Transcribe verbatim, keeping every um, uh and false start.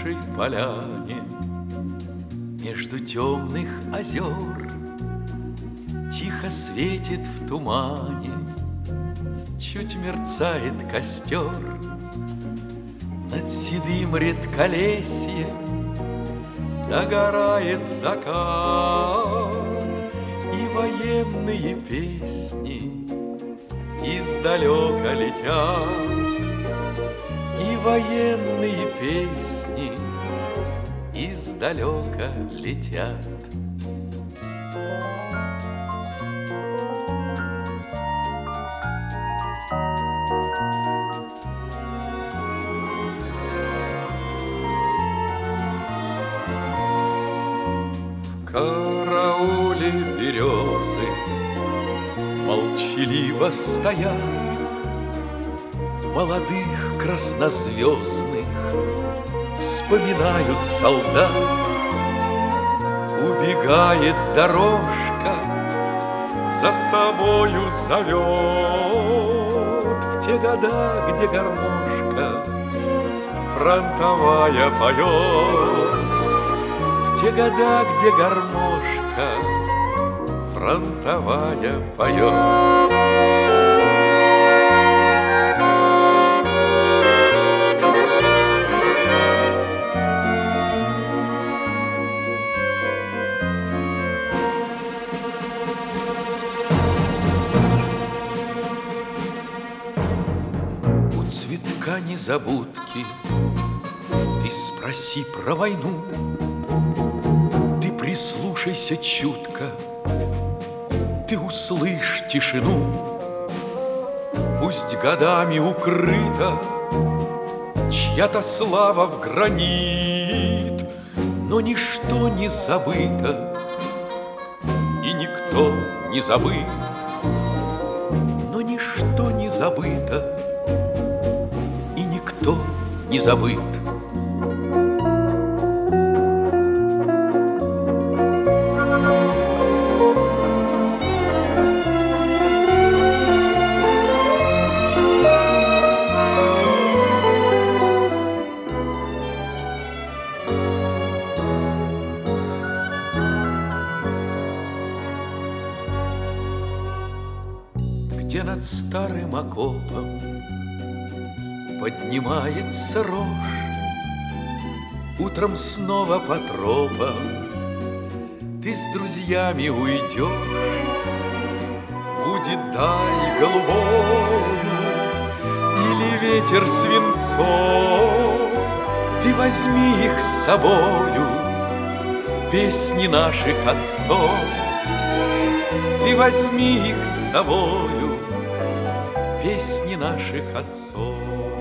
нашей поляне между темных озер тихо светит в тумане, чуть мерцает костер. Над седым редколесьем догорает закат, и военные песни издалека летят, и военные песни издалека летят. В карауле березы молчаливо стоят, молодых краснозвездных вспоминают солдат. Убегает дорожка, за собою зовет в те года, где гармошка фронтовая поет. В те года, где гармошка фронтовая поет. У цветка незабудки ты спроси про войну, ты прислушайся чутко, ты услышь тишину. Пусть годами укрыта чья-то слава в гранит, но ничто не забыто, и никто не забыт. Но ничто не забыто, и никто не забыт. Где над старым окопом поднимается рожь, утром снова по тропам ты с друзьями уйдешь. Будет даль голубою или ветер свинцов, ты возьми их с собою, песни наших отцов. Ты возьми их с собою, песни наших отцов.